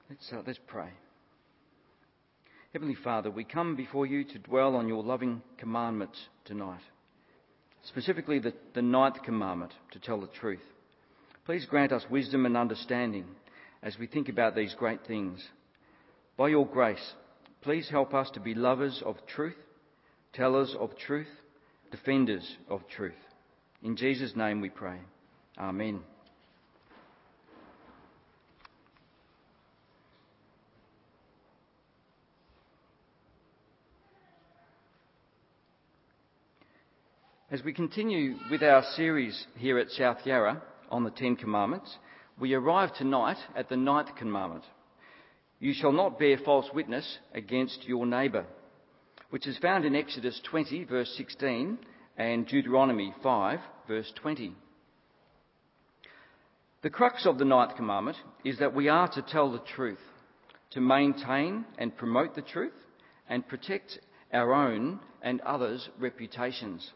Let's pray. Heavenly Father, we come before you to dwell on your loving commandments tonight, specifically the ninth commandment, to tell the truth. Please grant us wisdom and understanding as we think about these great things. By your grace, please help us to be lovers of truth, tellers of truth, defenders of truth. In Jesus' name we pray. Amen. As we continue with our series here at South Yarra on the Ten Commandments, we arrive tonight at the ninth commandment. You shall not bear false witness against your neighbour, which is found in Exodus 20 verse 16 and Deuteronomy 5 verse 20. The crux of the ninth commandment is that we are to tell the truth, to maintain and promote the truth, and protect our own and others' reputations.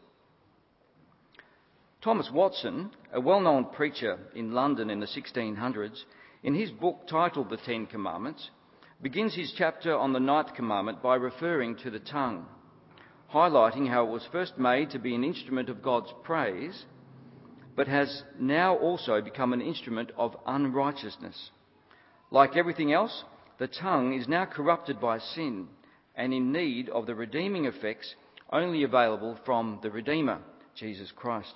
Thomas Watson, a well-known preacher in London in the 1600s, in his book titled The Ten Commandments, begins his chapter on the ninth commandment by referring to the tongue, highlighting how it was first made to be an instrument of God's praise, but has now also become an instrument of unrighteousness. Like everything else, the tongue is now corrupted by sin and in need of the redeeming effects only available from the Redeemer, Jesus Christ.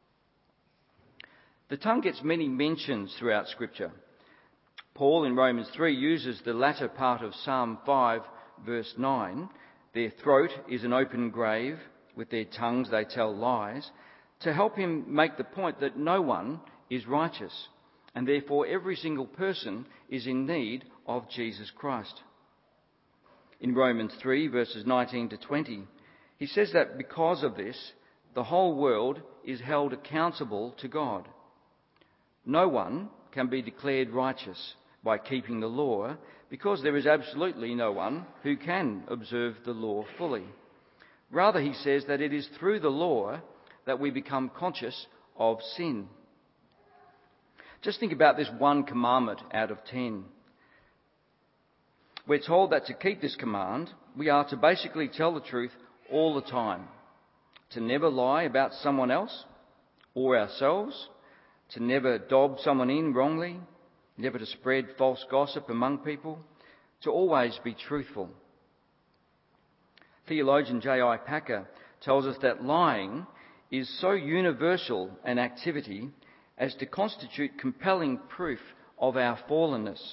The tongue gets many mentions throughout Scripture. Paul in Romans 3 uses the latter part of Psalm 5 verse 9, their throat is an open grave, with their tongues they tell lies, to help him make the point that no one is righteous, and therefore every single person is in need of Jesus Christ. In Romans 3 verses 19 to 20, he says that because of this, the whole world is held accountable to God. No one can be declared righteous by keeping the law, because there is absolutely no one who can observe the law fully. Rather, he says that it is through the law that we become conscious of sin. Just think about this one commandment out of 10. We're told that to keep this command, we are to basically tell the truth all the time, to never lie about someone else or ourselves, to never dob someone in wrongly, never to spread false gossip among people, to always be truthful. Theologian J.I. Packer tells us that lying is so universal an activity as to constitute compelling proof of our fallenness.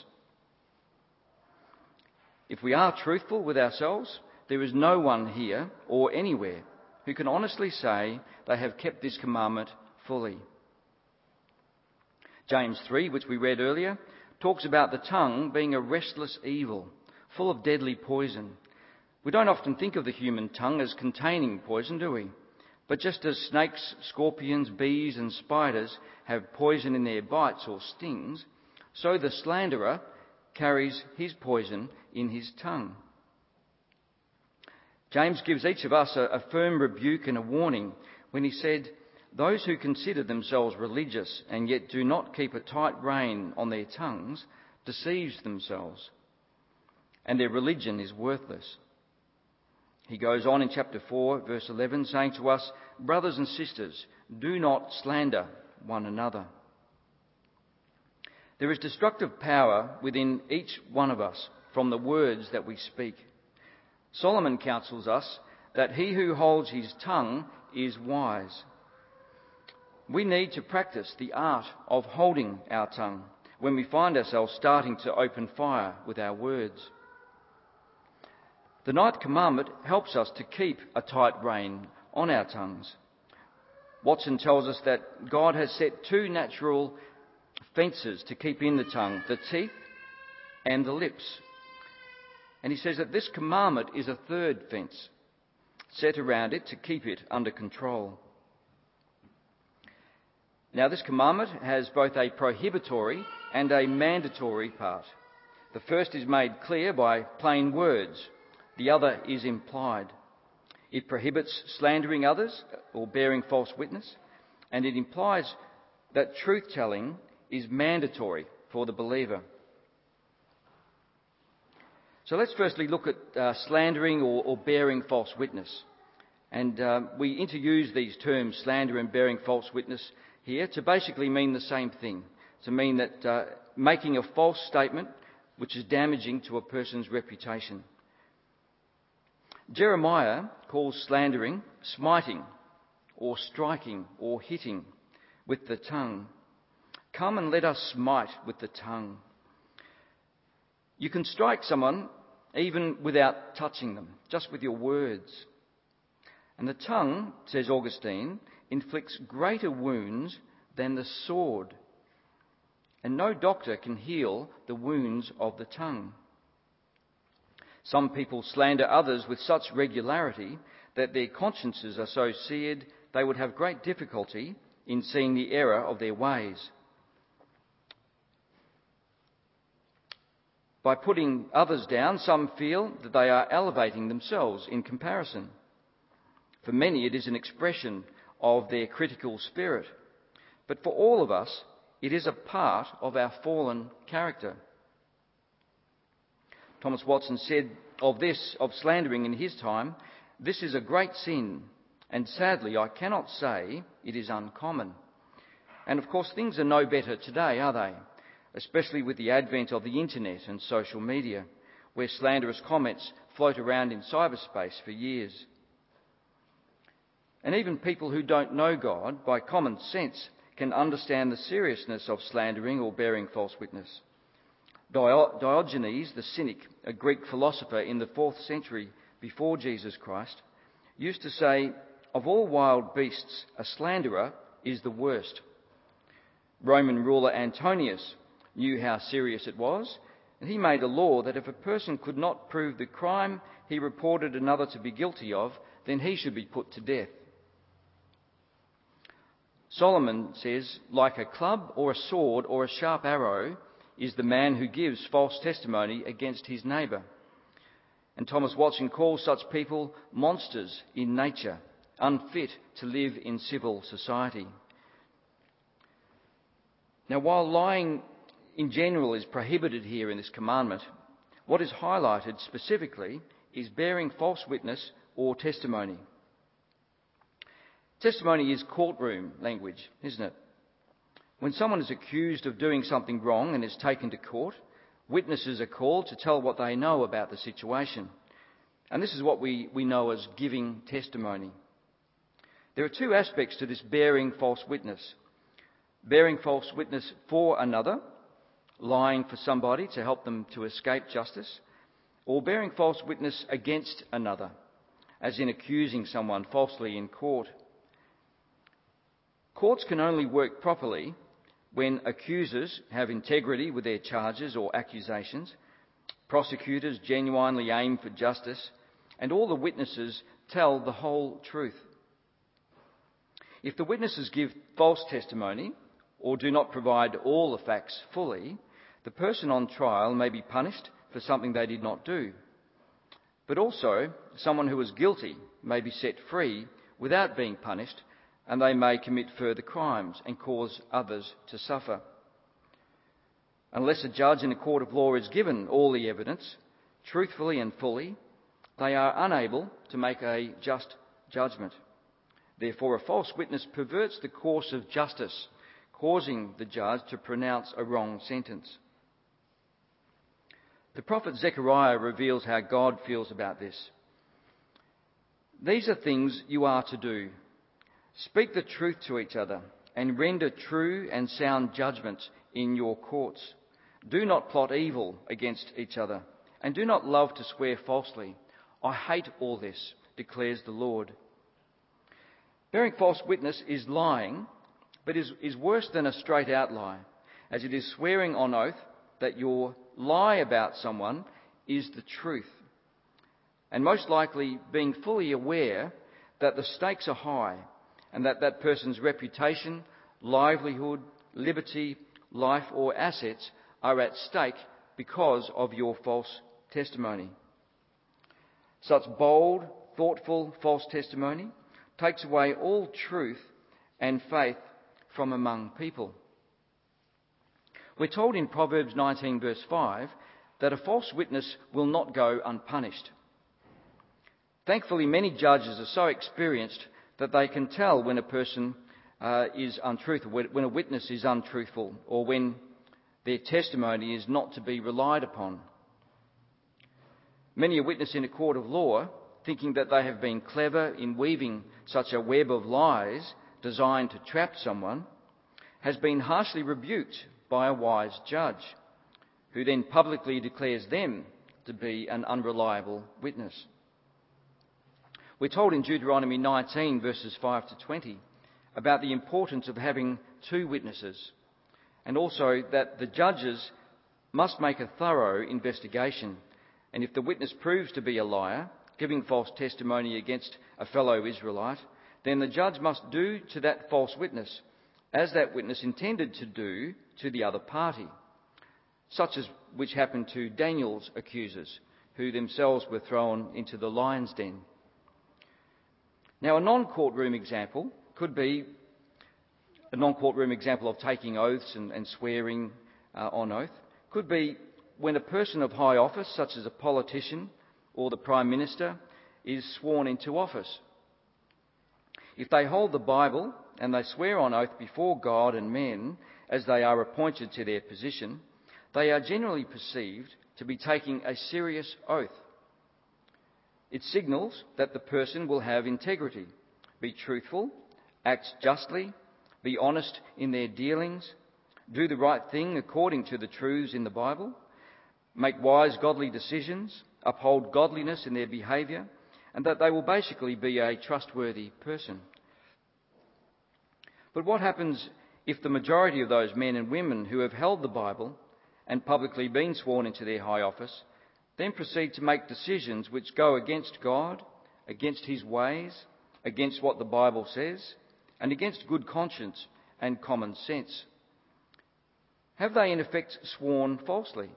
If we are truthful with ourselves, there is no one here or anywhere who can honestly say they have kept this commandment fully. James 3, which we read earlier, talks about the tongue being a restless evil, full of deadly poison. We don't often think of the human tongue as containing poison, do we? But just as snakes, scorpions, bees and spiders have poison in their bites or stings, so the slanderer carries his poison in his tongue. James gives each of us a firm rebuke and a warning when he said, "Those who consider themselves religious and yet do not keep a tight rein on their tongues deceives themselves, and their religion is worthless." He goes on in chapter 4, verse 11, saying to us, "Brothers and sisters, do not slander one another." There is destructive power within each one of us from the words that we speak. Solomon counsels us that he who holds his tongue is wise. We need to practice the art of holding our tongue when we find ourselves starting to open fire with our words. The ninth commandment helps us to keep a tight rein on our tongues. Watson tells us that God has set two natural fences to keep in the tongue, the teeth and the lips. And he says that this commandment is a third fence set around it to keep it under control. Now, this commandment has both a prohibitory and a mandatory part. The first is made clear by plain words. The other is implied. It prohibits slandering others or bearing false witness, and it implies that truth-telling is mandatory for the believer. So let's firstly look at slandering or bearing false witness. And we interuse these terms, slander and bearing false witness, here to basically mean the same thing. To mean that making a false statement which is damaging to a person's reputation. Jeremiah calls slandering smiting or striking or hitting with the tongue. Come and let us smite with the tongue. You can strike someone even without touching them, just with your words. And the tongue, says Augustine, inflicts greater wounds than the sword. And no doctor can heal the wounds of the tongue. Some people slander others with such regularity that their consciences are so seared they would have great difficulty in seeing the error of their ways. By putting others down, some feel that they are elevating themselves in comparison. For many, it is an expression of their critical spirit. But for all of us, it is a part of our fallen character. Thomas Watson said of slandering in his time, "This is a great sin, and sadly I cannot say it is uncommon." And of course, things are no better today, are they? Especially with the advent of the internet and social media, where slanderous comments float around in cyberspace for years. And even people who don't know God, by common sense, can understand the seriousness of slandering or bearing false witness. Diogenes the Cynic, a Greek philosopher in the 4th century before Jesus Christ, used to say, "Of all wild beasts, a slanderer is the worst." Roman ruler Antonius knew how serious it was, and he made a law that if a person could not prove the crime he reported another to be guilty of, then he should be put to death. Solomon says, "Like a club or a sword or a sharp arrow is the man who gives false testimony against his neighbour." And Thomas Watson calls such people monsters in nature, unfit to live in civil society. Now, while lying in general is prohibited here in this commandment, what is highlighted specifically is bearing false witness or testimony. Testimony is courtroom language, isn't it? When someone is accused of doing something wrong and is taken to court, witnesses are called to tell what they know about the situation. And this is what we know as giving testimony. There are two aspects to this bearing false witness. Bearing false witness for another, lying for somebody to help them to escape justice, or bearing false witness against another, as in accusing someone falsely in court. Courts can only work properly when accusers have integrity with their charges or accusations, prosecutors genuinely aim for justice, and all the witnesses tell the whole truth. If the witnesses give false testimony or do not provide all the facts fully, the person on trial may be punished for something they did not do. But also, someone who is guilty may be set free without being punished, and they may commit further crimes and cause others to suffer. Unless a judge in a court of law is given all the evidence, truthfully and fully, they are unable to make a just judgment. Therefore, a false witness perverts the course of justice, causing the judge to pronounce a wrong sentence. The prophet Zechariah reveals how God feels about this. "These are things you are to do. Speak the truth to each other and render true and sound judgment in your courts. Do not plot evil against each other and do not love to swear falsely. I hate all this, declares the Lord." Bearing false witness is lying, but is worse than a straight out lie, as it is swearing on oath that your lie about someone is the truth, and most likely being fully aware that the stakes are high and that that person's reputation, livelihood, liberty, life or assets are at stake because of your false testimony. Such bold, thoughtful false testimony takes away all truth and faith from among people. We're told in Proverbs 19 verse 5 that a false witness will not go unpunished. Thankfully, many judges are so experienced that they can tell when a person is untruthful, when a witness is untruthful, or when their testimony is not to be relied upon. Many a witness in a court of law, thinking that they have been clever in weaving such a web of lies designed to trap someone, has been harshly rebuked by a wise judge, who then publicly declares them to be an unreliable witness. We're told in Deuteronomy 19, verses 5 to 20, about the importance of having two witnesses, and also that the judges must make a thorough investigation, and if the witness proves to be a liar, giving false testimony against a fellow Israelite, then the judge must do to that false witness as that witness intended to do to the other party, such as which happened to Daniel's accusers, who themselves were thrown into the lion's den. Now, a non-courtroom example of taking oaths and swearing on oath could be when a person of high office, such as a politician or the Prime Minister, is sworn into office. If they hold the Bible and they swear on oath before God and men as they are appointed to their position, they are generally perceived to be taking a serious oath. It signals that the person will have integrity, be truthful, act justly, be honest in their dealings, do the right thing according to the truths in the Bible, make wise, godly decisions, uphold godliness in their behaviour, and that they will basically be a trustworthy person. But what happens if the majority of those men and women who have held the Bible and publicly been sworn into their high office then proceed to make decisions which go against God, against his ways, against what the Bible says, and against good conscience and common sense? Have they in effect sworn falsely?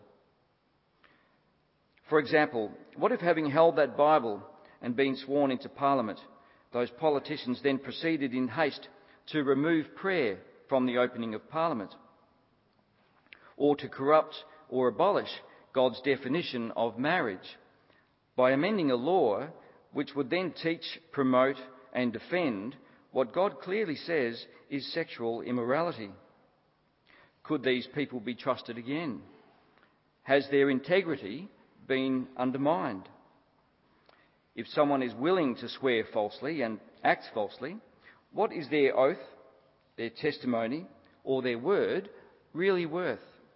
For example, what if, having held that Bible and been sworn into Parliament, those politicians then proceeded in haste to remove prayer from the opening of Parliament, or to corrupt or abolish God's definition of marriage by amending a law which would then teach, promote and defend what God clearly says is sexual immorality? Could these people be trusted again? Has their integrity been undermined? If someone is willing to swear falsely and act falsely, what is their oath, their testimony, or their word really worth?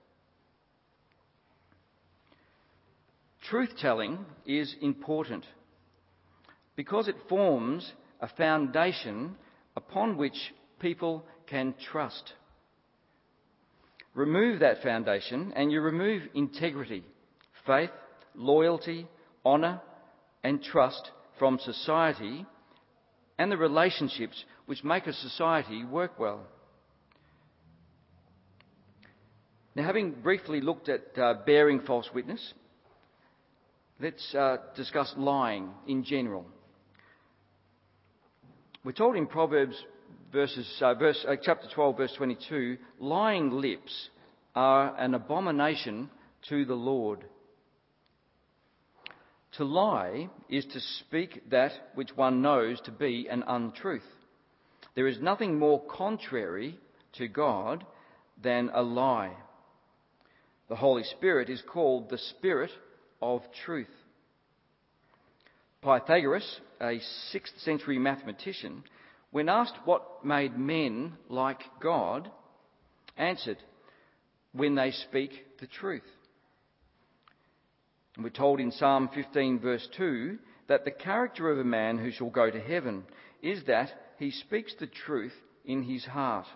Truth-telling is important because it forms a foundation upon which people can trust. Remove that foundation and you remove integrity, faith, loyalty, honour and trust from society and the relationships which make a society work well. Now, having briefly looked at bearing false witness, let's discuss lying in general. We're told in Proverbs chapter 12, verse 22, lying lips are an abomination to the Lord. To lie is to speak that which one knows to be an untruth. There is nothing more contrary to God than a lie. The Holy Spirit is called the Spirit of truth. Pythagoras, a 6th century mathematician, when asked what made men like God, answered, when they speak the truth. And we're told in Psalm 15 verse 2 that the character of a man who shall go to heaven is that he speaks the truth in his heart.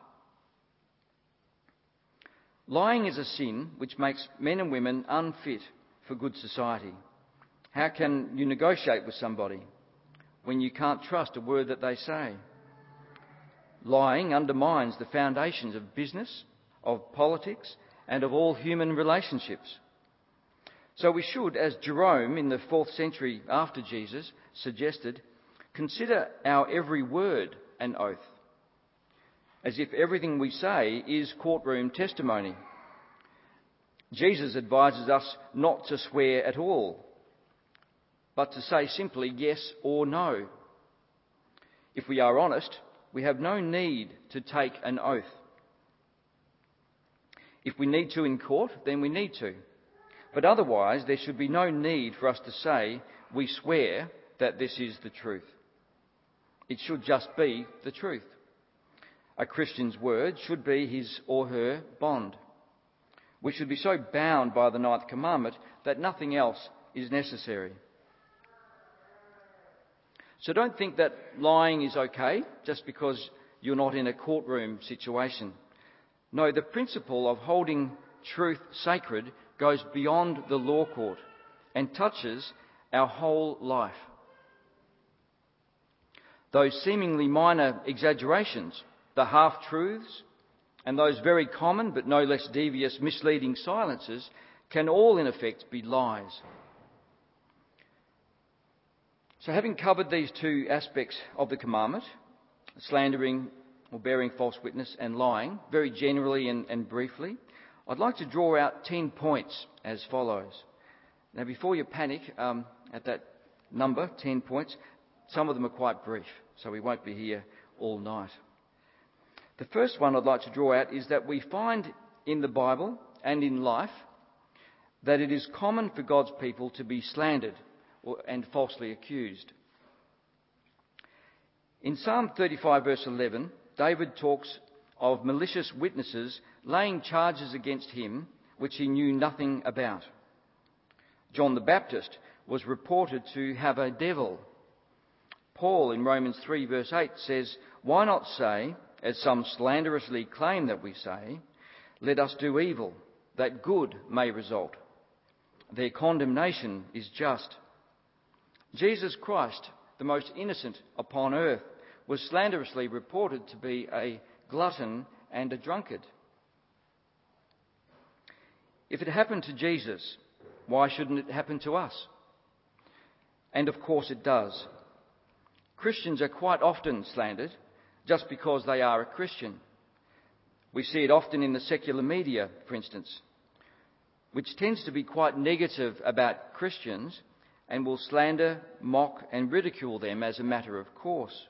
Lying is a sin which makes men and women unfit for good society. How can you negotiate with somebody when you can't trust a word that they say? Lying undermines the foundations of business, of politics, and of all human relationships. So we should, as Jerome in the 4th century after Jesus suggested, consider our every word an oath, as if everything we say is courtroom testimony. Jesus advises us not to swear at all, but to say simply yes or no. If we are honest, we have no need to take an oath. If we need to in court, then we need to. But otherwise, there should be no need for us to say, we swear that this is the truth. It should just be the truth. A Christian's word should be his or her bond. We should be so bound by the ninth commandment that nothing else is necessary. So don't think that lying is okay just because you're not in a courtroom situation. No, the principle of holding truth sacred goes beyond the law court and touches our whole life. Those seemingly minor exaggerations, the half-truths, and those very common but no less devious misleading silences can all in effect be lies. So having covered these two aspects of the commandment, slandering or bearing false witness and lying, very generally and briefly, I'd like to draw out 10 points as follows. Now before you panic at that number, 10 points, some of them are quite brief, so we won't be here all night. The first one I'd like to draw out is that we find in the Bible and in life that it is common for God's people to be slandered and falsely accused. In Psalm 35 verse 11, David talks of malicious witnesses laying charges against him which he knew nothing about. John the Baptist was reported to have a devil. Paul in Romans 3 verse 8 says, "Why not say, as some slanderously claim that we say, let us do evil, that good may result. Their condemnation is just." Jesus Christ, the most innocent upon earth, was slanderously reported to be a glutton and a drunkard. If it happened to Jesus, why shouldn't it happen to us? And of course it does. Christians are quite often slandered just because they are a Christian. We see it often in the secular media, for instance, which tends to be quite negative about Christians and will slander, mock and ridicule them as a matter of course.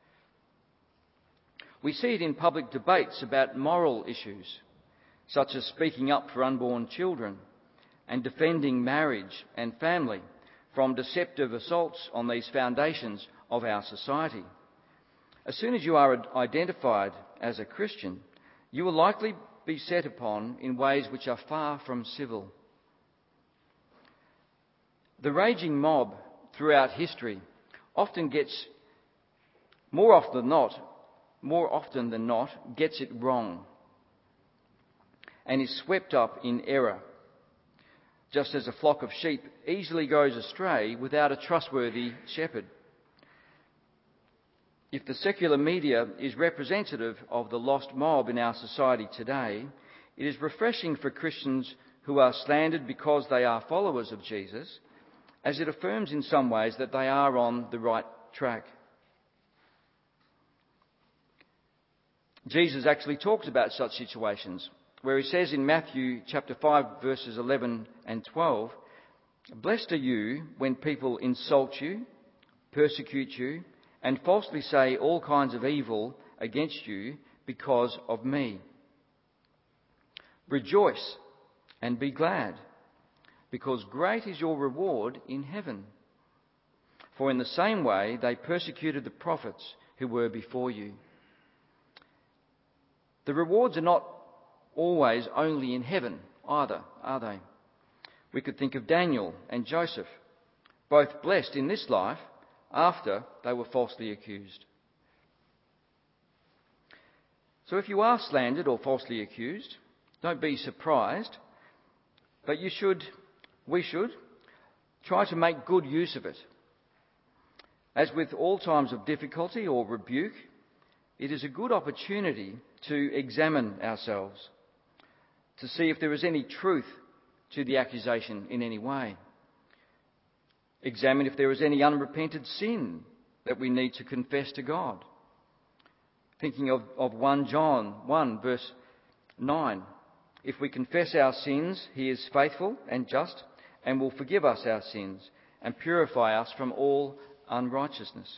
We see it in public debates about moral issues, such as speaking up for unborn children and defending marriage and family from deceptive assaults on these foundations of our society. As soon as you are identified as a Christian, you will likely be set upon in ways which are far from civil. The raging mob throughout history often gets, more often than not, gets it wrong and is swept up in error, just as a flock of sheep easily goes astray without a trustworthy shepherd. If the secular media is representative of the lost mob in our society today, it is refreshing for Christians who are slandered because they are followers of Jesus, as it affirms in some ways that they are on the right track. Jesus actually talks about such situations, where he says in Matthew chapter 5 verses 11 and 12, "Blessed are you when people insult you, persecute you, and falsely say all kinds of evil against you because of me. Rejoice and be glad, because great is your reward in heaven. For in the same way they persecuted the prophets who were before you." The rewards are not always only in heaven either, are they? We could think of Daniel and Joseph, both blessed in this life after they were falsely accused. So if you are slandered or falsely accused, don't be surprised, but we should try to make good use of it. As with all times of difficulty or rebuke, it is a good opportunity to examine ourselves, to see if there is any truth to the accusation in any way. Examine if there is any unrepented sin that we need to confess to God. Thinking of 1 John 1 verse 9, If we confess our sins, he is faithful and just and will forgive us our sins and purify us from all unrighteousness.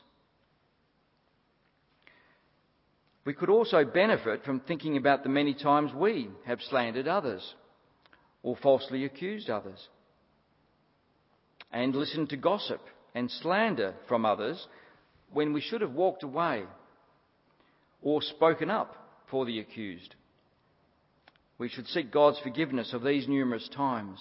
We could also benefit from thinking about the many times we have slandered others or falsely accused others, and listened to gossip and slander from others when we should have walked away or spoken up for the accused. We should seek God's forgiveness of these numerous times.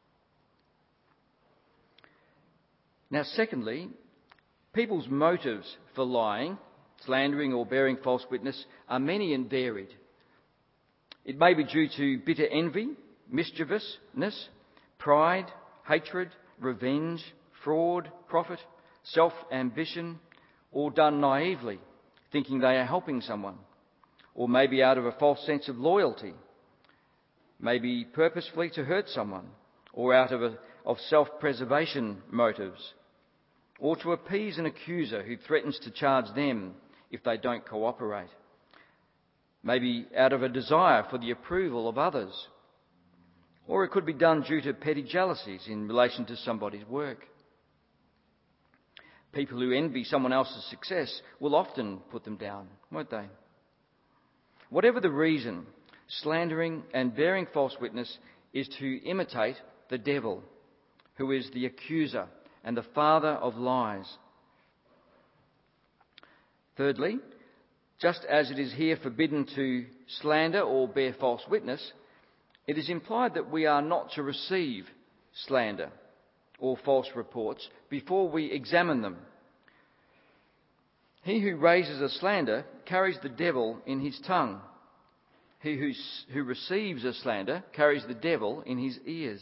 Now, secondly, people's motives for lying, slandering or bearing false witness are many and varied. It may be due to bitter envy, mischievousness, pride, hatred, revenge, fraud, profit, self-ambition, or done naively, thinking they are helping someone, or maybe out of a false sense of loyalty, maybe purposefully to hurt someone, or out of self-preservation motives, or to appease an accuser who threatens to charge them if they don't cooperate, maybe out of a desire for the approval of others, or it could be done due to petty jealousies in relation to somebody's work. People who envy someone else's success will often put them down, won't they? Whatever the reason, slandering and bearing false witness is to imitate the devil, who is the accuser and the father of lies. Thirdly, just as it is here forbidden to slander or bear false witness, it is implied that we are not to receive slander or false reports before we examine them. He who raises a slander carries the devil in his tongue. He who receives a slander carries the devil in his ears.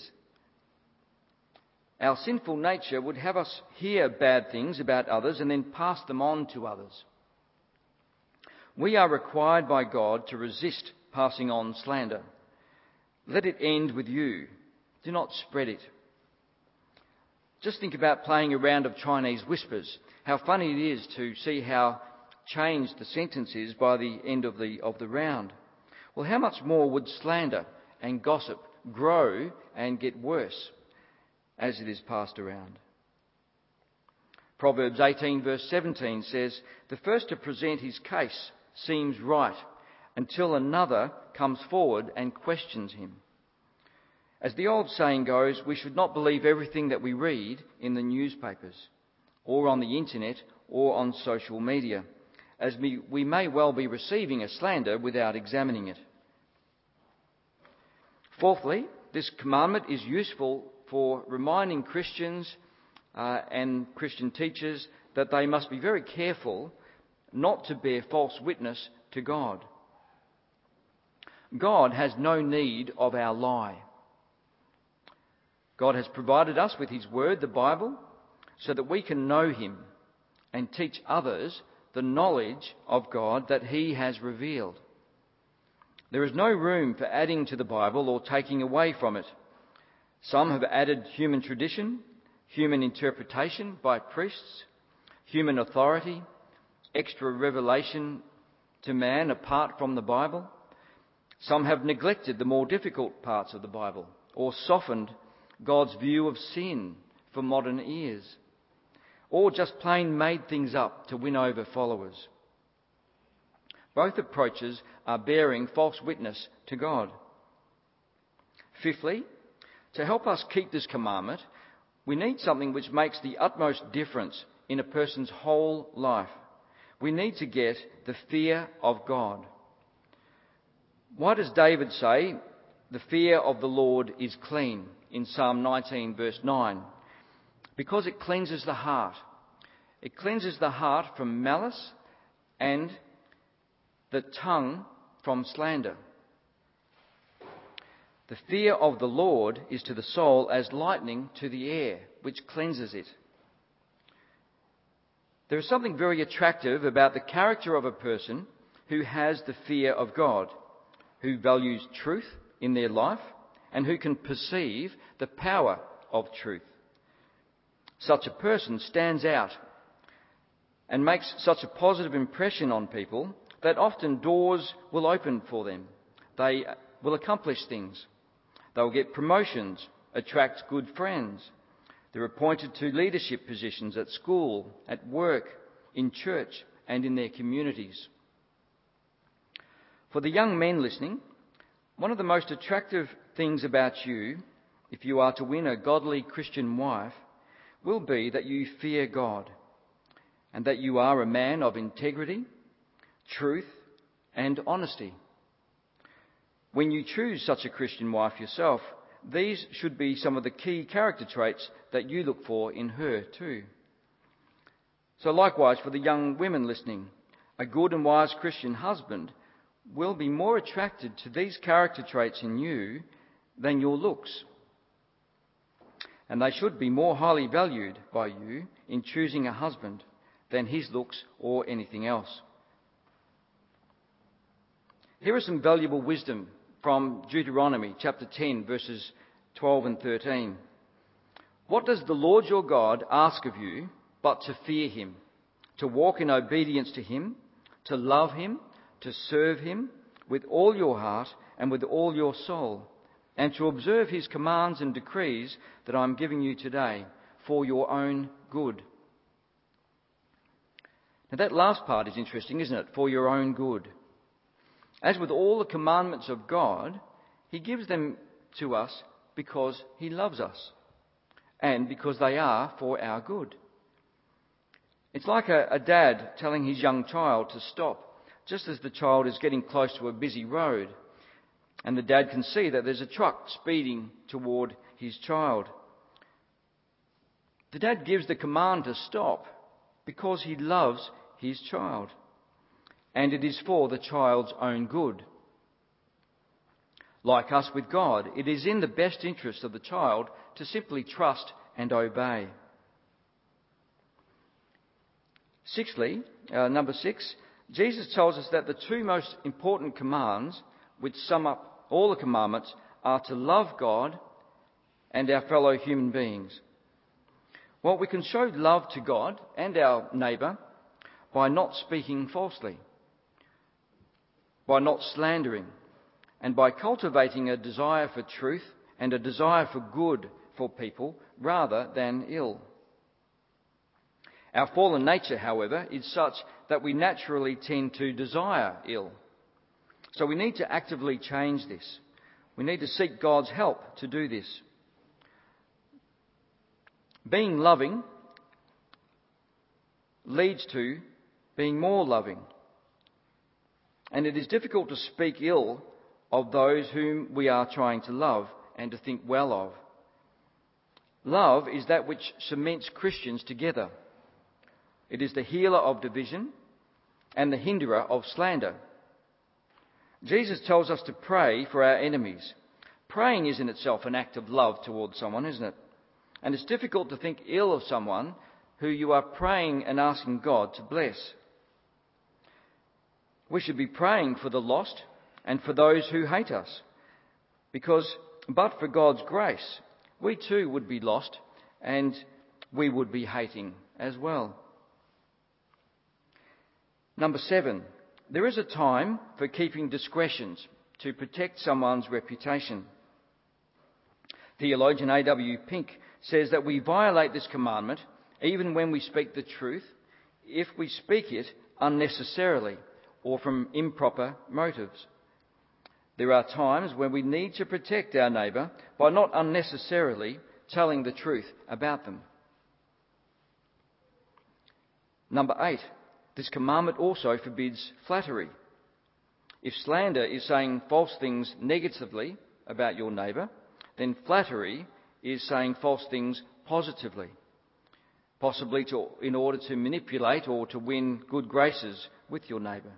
Our sinful nature would have us hear bad things about others and then pass them on to others. We are required by God to resist passing on slander. Let it end with you. Do not spread it. Just think about playing a round of Chinese whispers. How funny it is to see how changed the sentence is by the end of the round. Well, how much more would slander and gossip grow and get worse as it is passed around? Proverbs 18 verse 17 says, "The first to present his case seems right until another comes forward and questions him." As the old saying goes, we should not believe everything that we read in the newspapers or on the internet or on social media, as we may well be receiving a slander without examining it. Fourthly, this commandment is useful for reminding Christians and Christian teachers that they must be very careful not to bear false witness to God. God has no need of our lie. God has provided us with his word, the Bible, so that we can know him and teach others the knowledge of God that he has revealed. There is no room for adding to the Bible or taking away from it. Some have added human tradition, human interpretation by priests, human authority, extra revelation to man apart from the Bible. Some have neglected the more difficult parts of the Bible or softened God's view of sin for modern ears, or just plain made things up to win over followers. Both approaches are bearing false witness to God. Fifthly, to help us keep this commandment, we need something which makes the utmost difference in a person's whole life. We need to get the fear of God. Why does David say, "The fear of the Lord is clean" in Psalm 19 verse 9? Because it cleanses the heart. It cleanses the heart from malice and the tongue from slander. The fear of the Lord is to the soul as lightning to the air, which cleanses it. There is something very attractive about the character of a person who has the fear of God, who values truth in their life, and who can perceive the power of truth. Such a person stands out and makes such a positive impression on people that often doors will open for them. They will accomplish things. They'll get promotions, attract good friends. They're appointed to leadership positions at school, at work, in church, and in their communities. For the young men listening, one of the most attractive things about you, if you are to win a godly Christian wife, will be that you fear God and that you are a man of integrity, truth, and honesty. When you choose such a Christian wife yourself, these should be some of the key character traits that you look for in her too. So likewise for the young women listening, a good and wise Christian husband will be more attracted to these character traits in you than your looks. And they should be more highly valued by you in choosing a husband than his looks or anything else. Here is some valuable wisdom from Deuteronomy chapter 10, verses 12 and 13. What does the Lord your God ask of you but to fear him, to walk in obedience to him, to love him, to serve him with all your heart and with all your soul, and to observe his commands and decrees that I am giving you today for your own good? Now that last part is interesting, isn't it? For your own good. As with all the commandments of God, he gives them to us because he loves us and because they are for our good. It's like a dad telling his young child to stop just as the child is getting close to a busy road, and the dad can see that there's a truck speeding toward his child. The dad gives the command to stop because he loves his child, and it is for the child's own good. Like us with God, it is in the best interest of the child to simply trust and obey. Number 6, Jesus tells us that the two most important commands, which sum up all the commandments, are to love God and our fellow human beings. Well, we can show love to God and our neighbour by not speaking falsely, by not slandering, and by cultivating a desire for truth and a desire for good for people rather than ill. Our fallen nature, however, is such that we naturally tend to desire ill. So we need to actively change this. We need to seek God's help to do this. Being loving leads to being more loving. And it is difficult to speak ill of those whom we are trying to love and to think well of. Love is that which cements Christians together. It is the healer of division and the hinderer of slander. Jesus tells us to pray for our enemies. Praying is in itself an act of love towards someone, isn't it? And it's difficult to think ill of someone who you are praying and asking God to bless. We should be praying for the lost and for those who hate us, because but for God's grace, we too would be lost and we would be hating as well. Number 7, there is a time for keeping discretions to protect someone's reputation. Theologian A.W. Pink says that we violate this commandment even when we speak the truth, if we speak it unnecessarily or from improper motives. There are times when we need to protect our neighbour by not unnecessarily telling the truth about them. Number 8, this commandment also forbids flattery. If slander is saying false things negatively about your neighbour, then flattery is saying false things positively, possibly in order to manipulate or to win good graces with your neighbour.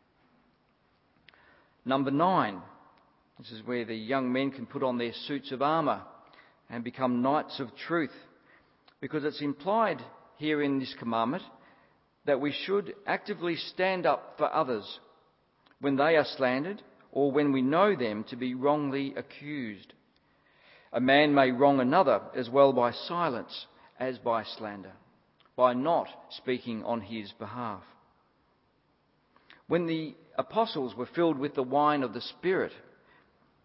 Number 9, this is where the young men can put on their suits of armour and become knights of truth, because it's implied here in this commandment that we should actively stand up for others when they are slandered or when we know them to be wrongly accused. A man may wrong another as well by silence as by slander, by not speaking on his behalf. When the apostles were filled with the wine of the Spirit,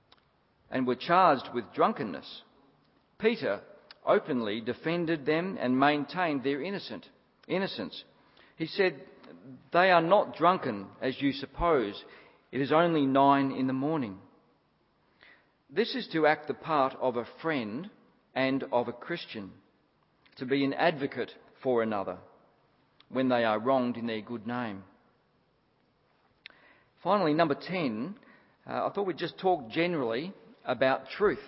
and were charged with drunkenness, Peter openly defended them and maintained their innocence. He said, "They are not drunken, as you suppose. It is only 9 a.m. This is to act the part of a friend and of a Christian, to be an advocate for another when they are wronged in their good name. Finally, number 10, I thought we'd just talk generally about truth.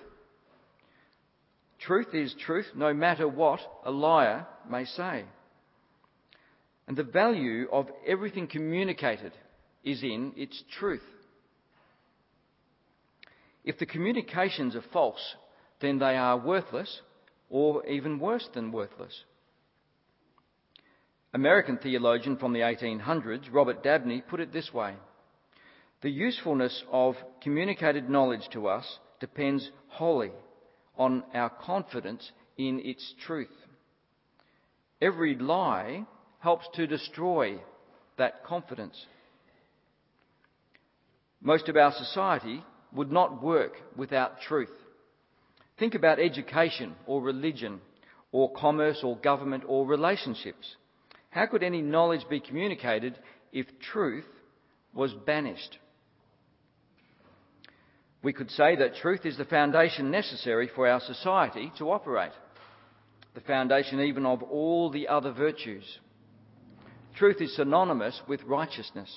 Truth is truth, no matter what a liar may say. And the value of everything communicated is in its truth. If the communications are false, then they are worthless, or even worse than worthless. American theologian from the 1800s, Robert Dabney, put it this way: the usefulness of communicated knowledge to us depends wholly on our confidence in its truth. Every lie helps to destroy that confidence. Most of our society would not work without truth. Think about education or religion or commerce or government or relationships. How could any knowledge be communicated if truth was banished? We could say that truth is the foundation necessary for our society to operate, the foundation even of all the other virtues. Truth is synonymous with righteousness.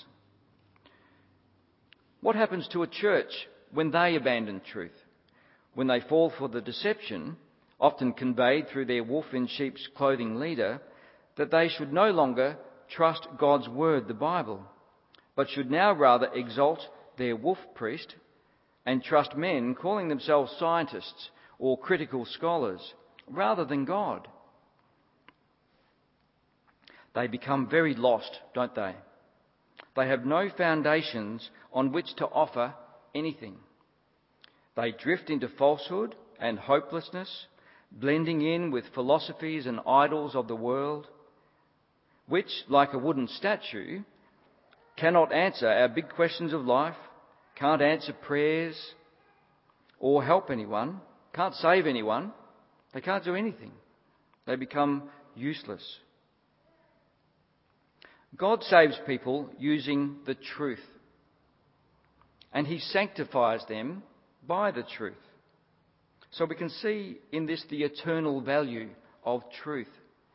What happens to a church when they abandon truth? When they fall for the deception, often conveyed through their wolf in sheep's clothing leader, that they should no longer trust God's word, the Bible, but should now rather exalt their wolf priest and trust men calling themselves scientists or critical scholars rather than God. They become very lost, don't they? They have no foundations on which to offer anything. They drift into falsehood and hopelessness, blending in with philosophies and idols of the world, which, like a wooden statue, cannot answer our big questions of life, can't answer prayers or help anyone, can't save anyone. They can't do anything. They become useless. God saves people using the truth, and He sanctifies them by the truth. So we can see in this the eternal value of truth.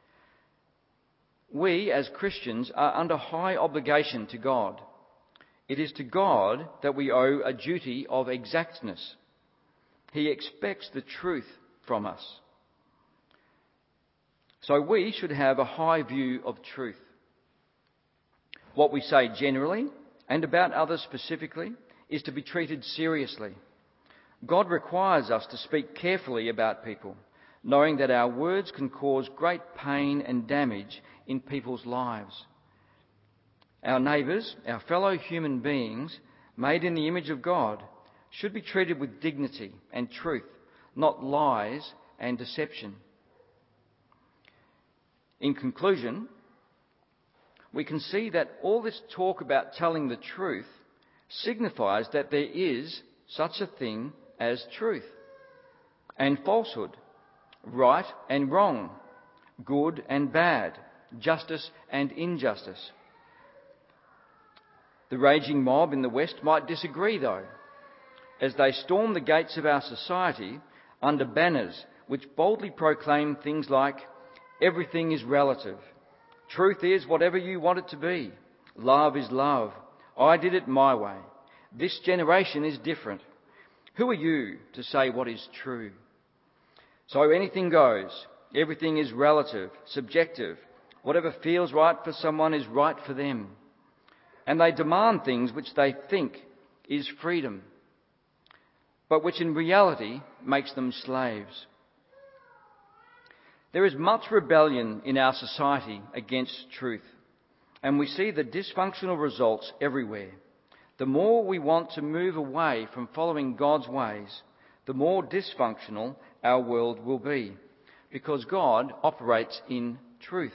We, as Christians, are under high obligation to God. It is to God that we owe a duty of exactness. He expects the truth from us. So we should have a high view of truth. What we say generally, and about others specifically, is to be treated seriously. God requires us to speak carefully about people, knowing that our words can cause great pain and damage in people's lives. Our neighbours, our fellow human beings, made in the image of God, should be treated with dignity and truth, not lies and deception. In conclusion, we can see that all this talk about telling the truth signifies that there is such a thing as truth and falsehood, right and wrong, good and bad, justice and injustice. The raging mob in the West might disagree, though, as they storm the gates of our society under banners which boldly proclaim things like, "Everything is relative. Truth is whatever you want it to be. Love is love. I did it my way. This generation is different. Who are you to say what is true?" So anything goes. Everything is relative, subjective. Whatever feels right for someone is right for them. And they demand things which they think is freedom, but which in reality makes them slaves. There is much rebellion in our society against truth, and we see the dysfunctional results everywhere. The more we want to move away from following God's ways, the more dysfunctional our world will be, because God operates in truth.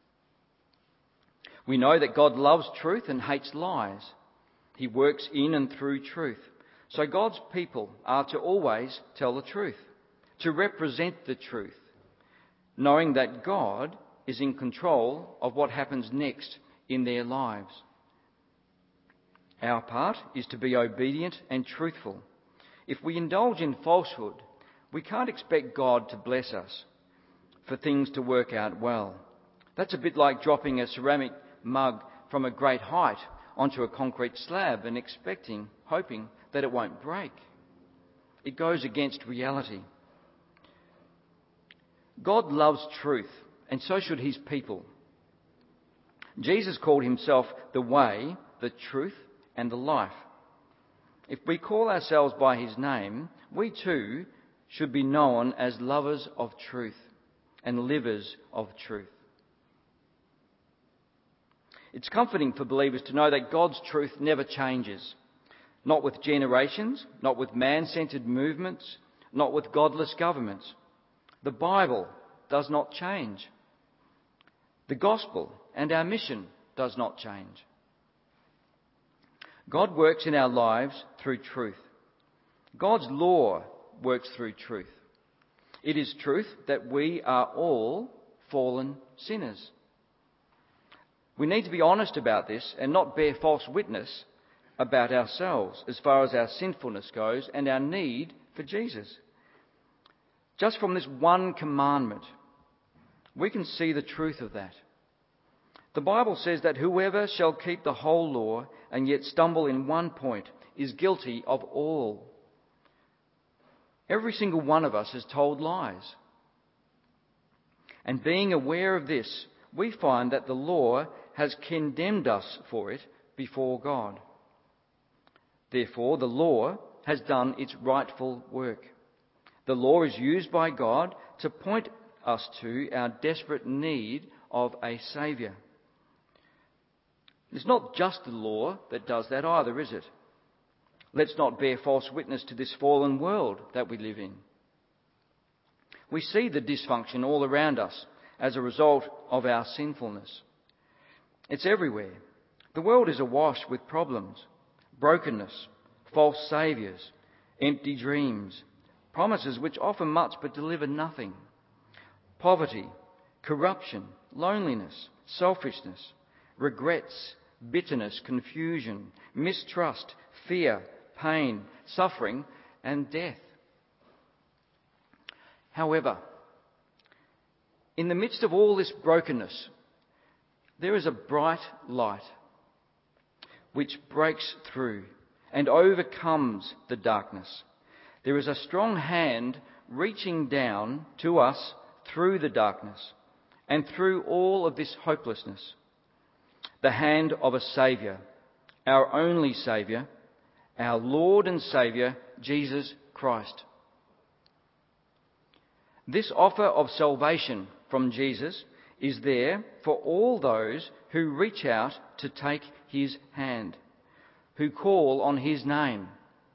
We know that God loves truth and hates lies. He works in and through truth. So God's people are to always tell the truth, to represent the truth, knowing that God is in control of what happens next in their lives. Our part is to be obedient and truthful. If we indulge in falsehood, we can't expect God to bless us for things to work out well. That's a bit like dropping a ceramic mug from a great height onto a concrete slab and hoping that it won't break. It goes against reality. God loves truth, and so should his people. Jesus called himself the way, the truth, and the life. If we call ourselves by his name, we too should be known as lovers of truth and livers of truth. It's comforting for believers to know that God's truth never changes. Not with generations, not with man-centred movements, not with godless governments. The Bible does not change. The gospel and our mission does not change. God works in our lives through truth. God's law works through truth. It is truth that we are all fallen sinners. We need to be honest about this and not bear false witness about ourselves as far as our sinfulness goes and our need for Jesus. Just from this one commandment, we can see the truth of that. The Bible says that whoever shall keep the whole law and yet stumble in one point is guilty of all. Every single one of us has told lies. And being aware of this, we find that the law has condemned us for it before God. Therefore, the law has done its rightful work. The law is used by God to point us to our desperate need of a Saviour. It's not just the law that does that either, is it? Let's not bear false witness to this fallen world that we live in. We see the dysfunction all around us as a result of our sinfulness. It's everywhere. The world is awash with problems, brokenness, false saviours, empty dreams, promises which offer much but deliver nothing, poverty, corruption, loneliness, selfishness, regrets, bitterness, confusion, mistrust, fear, pain, suffering, and death. However, in the midst of all this brokenness, there is a bright light which breaks through and overcomes the darkness. There is a strong hand reaching down to us through the darkness and through all of this hopelessness. The hand of a Saviour, our only Saviour, our Lord and Saviour, Jesus Christ. This offer of salvation from Jesus is there for all those who reach out to take his hand, who call on his name.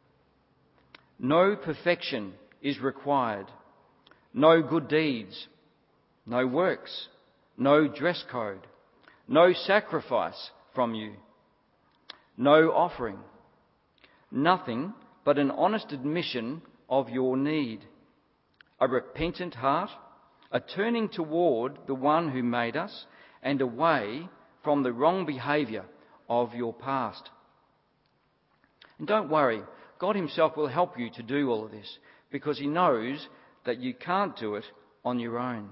No perfection is required, no good deeds, no works, no dress code, no sacrifice from you, no offering, nothing but an honest admission of your need, a repentant heart, a turning toward the one who made us and away from the wrong behaviour of your past. And don't worry, God himself will help you to do all of this because he knows that you can't do it on your own.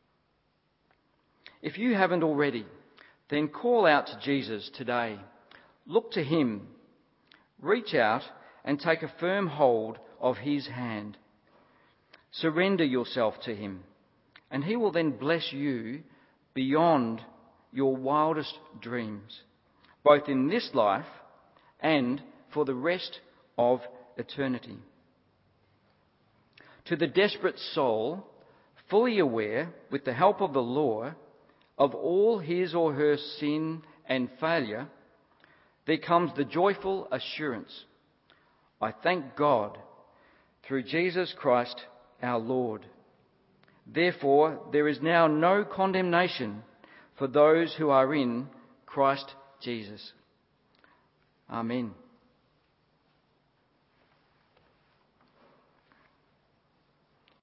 If you haven't already, then call out to Jesus today. Look to him. Reach out and take a firm hold of his hand. Surrender yourself to him, and he will then bless you beyond your wildest dreams, both in this life and for the rest of eternity. To the desperate soul, fully aware, with the help of the law, of all his or her sin and failure, there comes the joyful assurance, I thank God through Jesus Christ our Lord. Therefore, there is now no condemnation for those who are in Christ Jesus. Amen.